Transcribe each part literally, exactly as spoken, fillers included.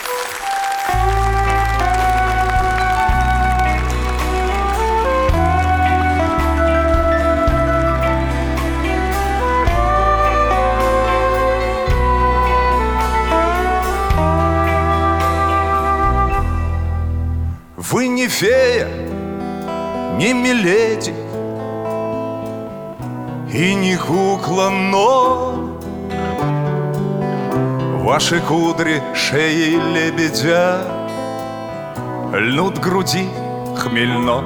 Вы не фея, не миледи и не кукла, но ваши кудри шеи лебедя льнут к груди хмельно.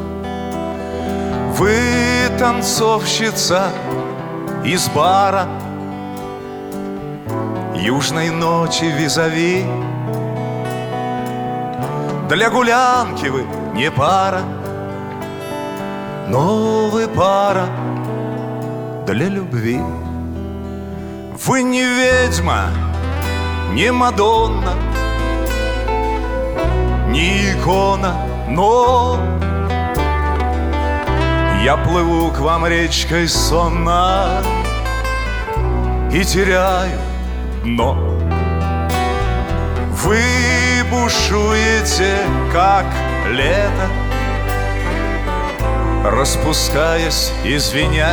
Вы танцовщица из бара южной ночи визави. Для гулянки вы не пара, но вы пара для любви. Вы не ведьма, не Мадонна, не икона, но я плыву к вам речкой сонно и теряю дно. Вы бушуете, как лето, распускаясь и звеня,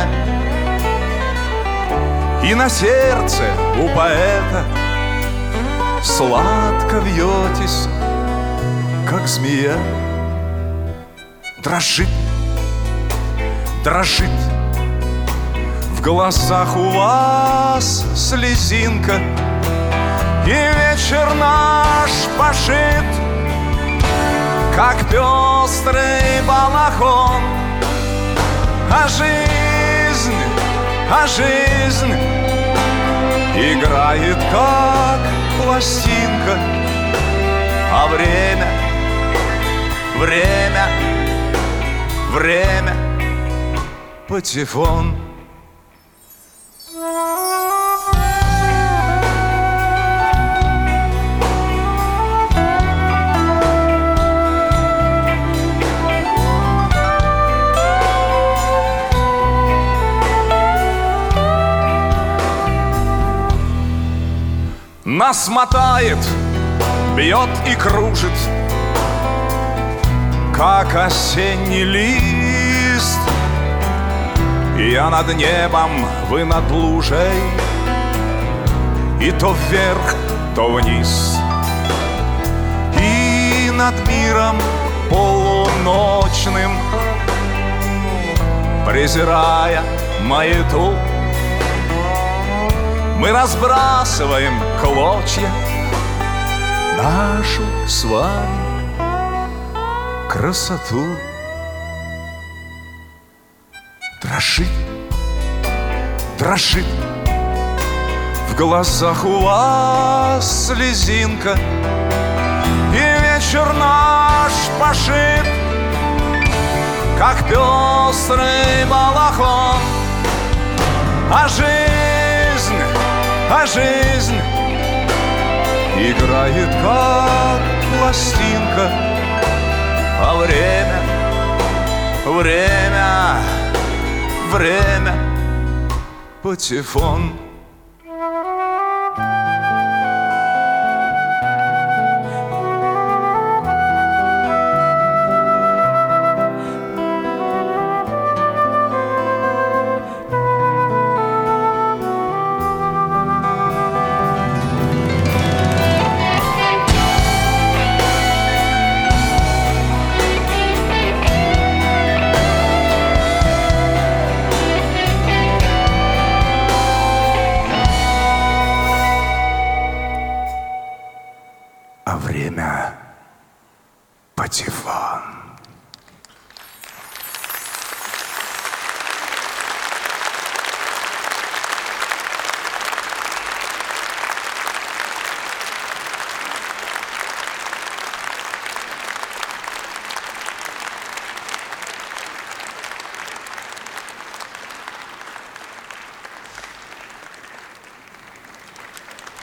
и на сердце у поэта сладко вьетесь, как змея. Дрожит, дрожит в глазах у вас слезинка, и вечер наш пошит, как пестрый балахон. А жизнь, а жизнь играет, как пластинка. А время, время, время патефон. Нас мотает, бьет и кружит, как осенний лист. Я над небом, вы над лужей, и то вверх, то вниз. И над миром полуночным, презирая маяту, мы разбрасываем клочья нашу с вами красоту. Дрожит, дрожит в глазах у вас слезинка, и вечер наш пошит, как пестрый балахон. А жизнь, а жизнь играет, как пластинка. А время, время, время патефон.